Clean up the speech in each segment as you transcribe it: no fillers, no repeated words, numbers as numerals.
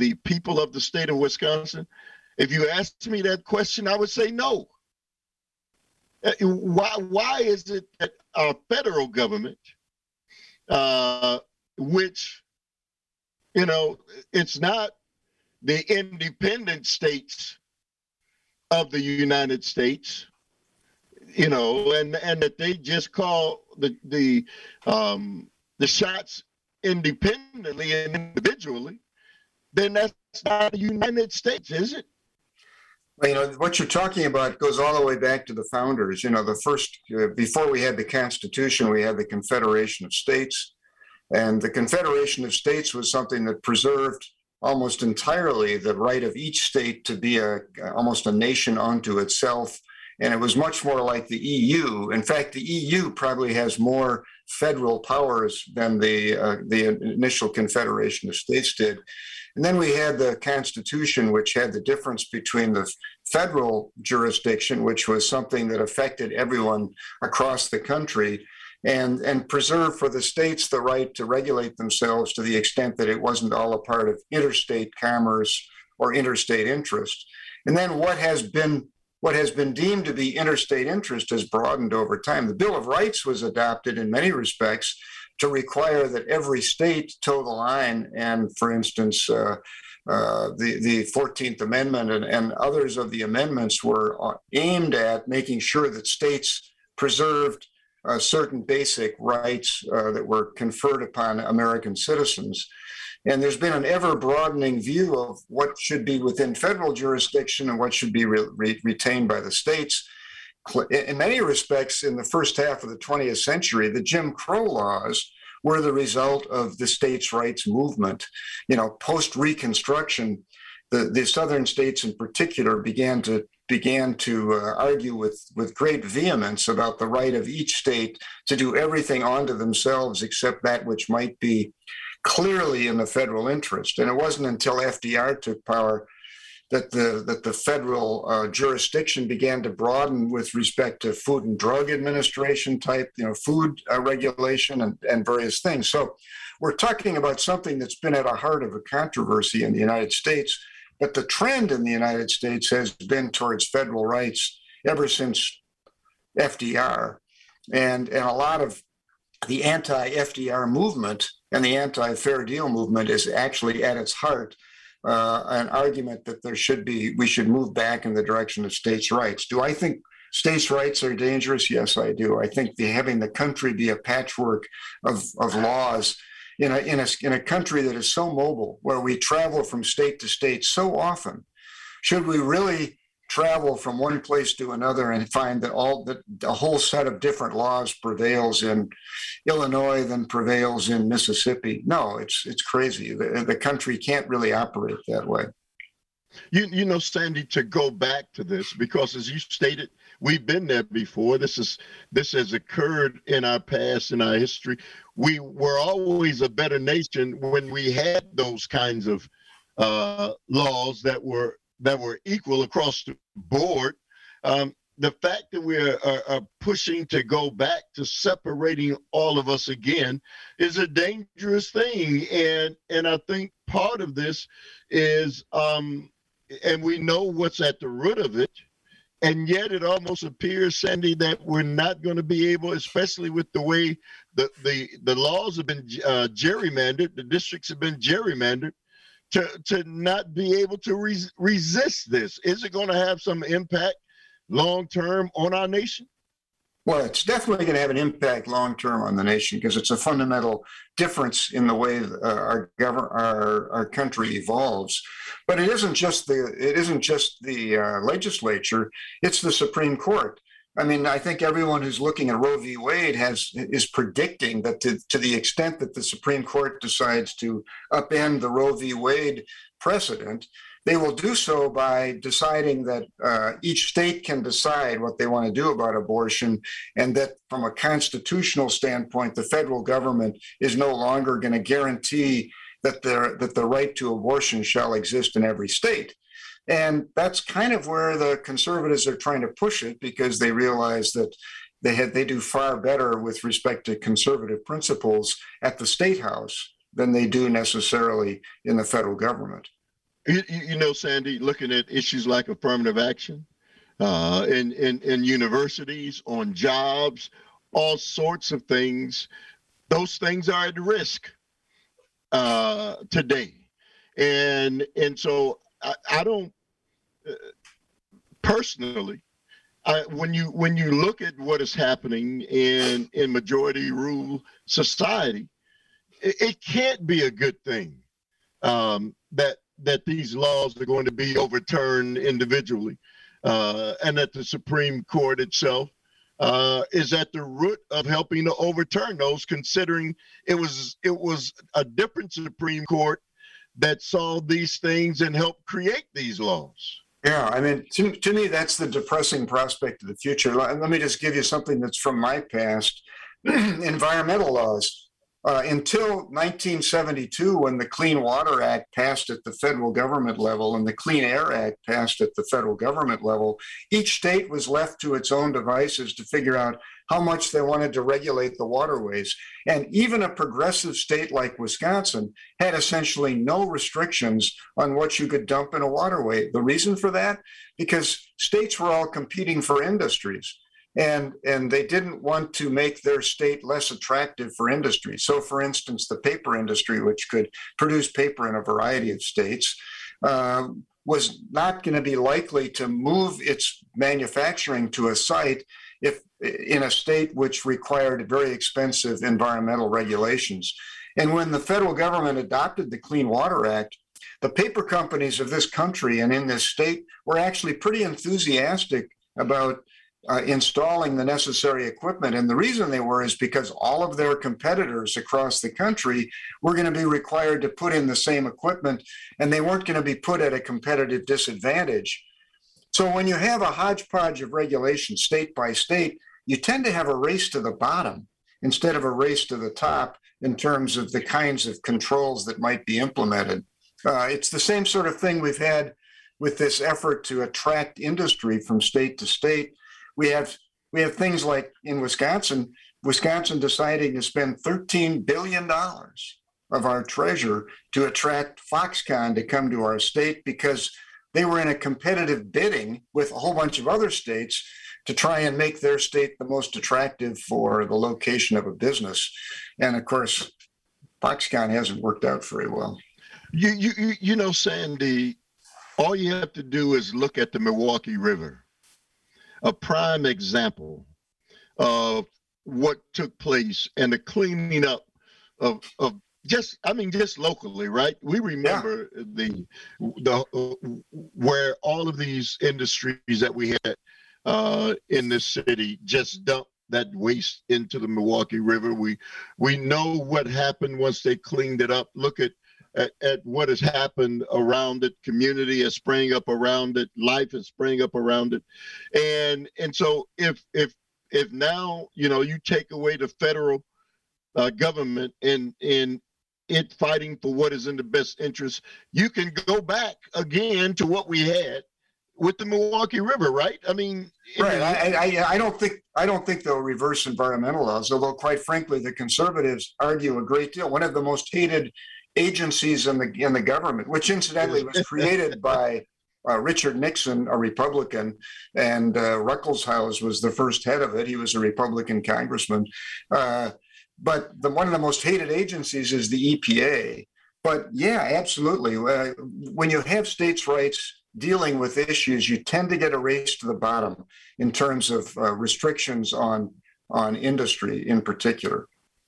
the people of the state of Wisconsin? If you asked me that question, I would say no. Why is it that our federal government, which, it's not the independent states of the United States, and that they just call the shots independently and individually, then that's not the United States, is it? Well, what you're talking about goes all the way back to the founders. The first, before we had the Constitution, we had the Confederation of States. And the Confederation of States was something that preserved almost entirely the right of each state to be almost a nation unto itself. And it was much more like the EU. In fact, the EU probably has more federal powers than the initial Confederation of States did. And then we had the Constitution, which had the difference between the federal jurisdiction, which was something that affected everyone across the country, and preserved for the states the right to regulate themselves to the extent that it wasn't all a part of interstate commerce or interstate interest. And then what has been deemed to be interstate interest has broadened over time. The Bill of Rights was adopted in many respects to require that every state toe the line. And for instance, the 14th Amendment and others of the amendments were aimed at making sure that states preserved certain basic rights that were conferred upon American citizens. And there's been an ever-broadening view of what should be within federal jurisdiction and what should be retained by the states. In many respects, in the first half of the 20th century, the Jim Crow laws were the result of the states' rights movement. Post-Reconstruction, the southern states in particular began to argue with great vehemence about the right of each state to do everything unto themselves except that which might be clearly in the federal interest. And it wasn't until FDR took power that the federal jurisdiction began to broaden with respect to Food and Drug Administration type, food regulation and various things. So we're talking about something that's been at the heart of a controversy in the United States, but the trend in the United States has been towards federal rights ever since FDR. And a lot of the anti-FDR movement and the anti-fair deal movement is actually at its heart an argument that we should move back in the direction of states' rights. Do I think states' rights are dangerous? Yes, I do. I think having the country be a patchwork of laws in a country that is so mobile, where we travel from state to state so often, should we really travel from one place to another and find that a whole set of different laws prevails in Illinois than prevails in Mississippi? No, it's crazy. The country can't really operate that way. Sandy, to go back to this, because as you stated, we've been there before. This has occurred in our past, in our history. We were always a better nation when we had those kinds of laws that were equal across the board. The fact that we are pushing to go back to separating all of us again is a dangerous thing. And I think part of this is, and we know what's at the root of it, and yet it almost appears, Sandy, that we're not going to be able, especially with the way the laws have been gerrymandered, the districts have been gerrymandered, to not be able to resist this. Is it going to have some impact long-term on our nation? Well, it's definitely going to have an impact long-term on the nation because it's a fundamental difference in the way our country evolves. But it isn't just the legislature; it's the Supreme Court. I mean, I think everyone who's looking at Roe v. Wade is predicting that to the extent that the Supreme Court decides to upend the Roe v. Wade precedent, they will do so by deciding that each state can decide what they want to do about abortion, and that from a constitutional standpoint, the federal government is no longer going to guarantee that the right to abortion shall exist in every state. And that's kind of where the conservatives are trying to push it, because they realize that they do far better with respect to conservative principles at the state house than they do necessarily in the federal government. Sandy, looking at issues like affirmative action in universities, on jobs, all sorts of things, those things are at risk today. And so I don't personally. When you look at what is happening in majority rule society, it can't be a good thing that these laws are going to be overturned individually, and that the Supreme Court itself is at the root of helping to overturn those. Considering it was a different Supreme Court that saw these things and helped create these laws. Yeah, I mean, to me, that's the depressing prospect of the future. Let me just give you something that's from my past. Environmental laws. Until 1972, when the Clean Water Act passed at the federal government level and the Clean Air Act passed at the federal government level, each state was left to its own devices to figure out how much they wanted to regulate the waterways. And even a progressive state like Wisconsin had essentially no restrictions on what you could dump in a waterway. The reason for that? Because states were all competing for industries. And they didn't want to make their state less attractive for industry. So, for instance, the paper industry, which could produce paper in a variety of states, was not going to be likely to move its manufacturing to a site if in a state which required very expensive environmental regulations. And when the federal government adopted the Clean Water Act, the paper companies of this country and in this state were actually pretty enthusiastic about installing the necessary equipment. And the reason they were is because all of their competitors across the country were going to be required to put in the same equipment, and they weren't going to be put at a competitive disadvantage. So when you have a hodgepodge of regulation state by state, you tend to have a race to the bottom instead of a race to the top in terms of the kinds of controls that might be implemented. It's the same sort of thing we've had with this effort to attract industry from state to state. We have things like in Wisconsin deciding to spend $13 billion of our treasure to attract Foxconn to come to our state because they were in a competitive bidding with a whole bunch of other states to try and make their state the most attractive for the location of a business. And of course, Foxconn hasn't worked out very well. Sandy, all you have to do is look at the Milwaukee River. A prime example of what took place and the cleaning up of just locally, right? We remember the where all of these industries that we had in this city just dumped that waste into the Milwaukee River. We know what happened once they cleaned it up. Look at what has happened around it. Community is spraying up around it. Life is spraying up around it. And so if now, you take away the federal government and it fighting for what is in the best interest, you can go back again to what we had with the Milwaukee River, right? I mean, right. I don't think they'll reverse environmental laws, although quite frankly, the conservatives argue a great deal. One of the most hated agencies in the government, which incidentally was created by Richard Nixon, a Republican, and Ruckelshaus was the first head of it. He was a Republican congressman. But one of the most hated agencies is the EPA. But yeah, absolutely. When you have states' rights dealing with issues, you tend to get a race to the bottom in terms of restrictions on industry in particular.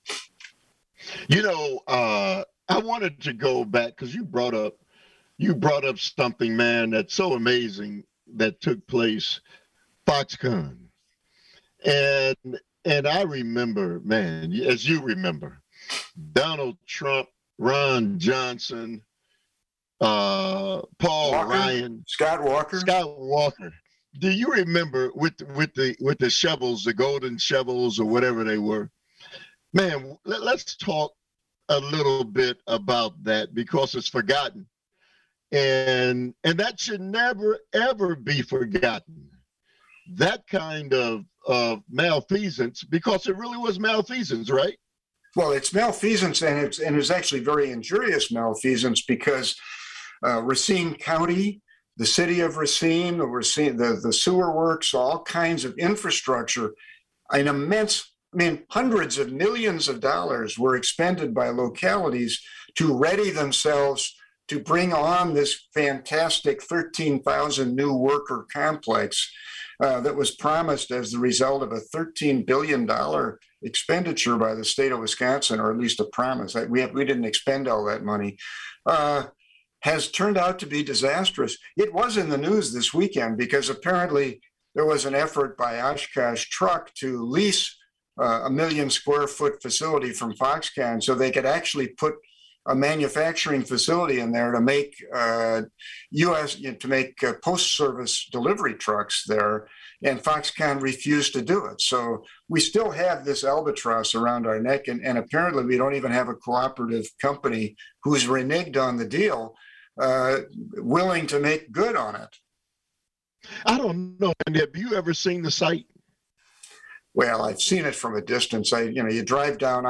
I wanted to go back because you brought up something, man, that's so amazing that took place, Foxconn. And I remember, man, as you remember, Donald Trump, Ron Johnson, Paul Walker, Ryan, Scott Walker. Do you remember with the shovels, the golden shovels or whatever they were? Man, let's talk a little bit about that because it's forgotten, and that should never ever be forgotten. That kind of malfeasance, because it really was malfeasance, right? Well, it's malfeasance, and it's actually very injurious malfeasance because Racine County, the city of Racine, the sewer works, all kinds of infrastructure, an immense, hundreds of millions of dollars were expended by localities to ready themselves to bring on this fantastic 13,000 new worker complex that was promised as the result of a $13 billion expenditure by the state of Wisconsin, or at least a promise. We didn't expend all that money. Has turned out to be disastrous. It was in the news this weekend because apparently there was an effort by Oshkosh Truck to lease a 1 million square foot facility from Foxconn so they could actually put a manufacturing facility in there to make post service delivery trucks there, and Foxconn refused to do it. So we still have this albatross around our neck, and apparently we don't even have a cooperative company who's reneged on the deal, willing to make good on it. I don't know. And have you ever seen the site? Well, I've seen it from a distance. You drive down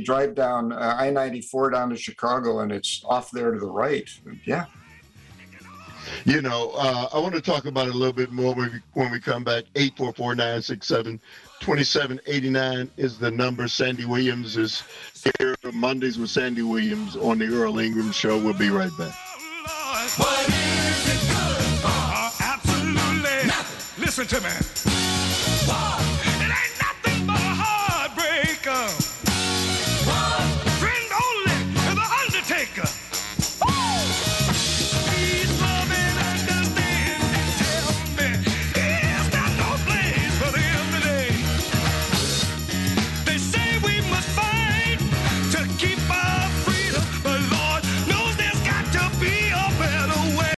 I-94 down to Chicago, and it's off there to the right. Yeah. I want to talk about it a little bit more when we come back. 844-967-2789 is the number. Sandy Williams is here Mondays with Sandy Williams on the Earl Ingram Show. We'll be right back. What is it good for? Absolutely nothing. Listen to me. Why?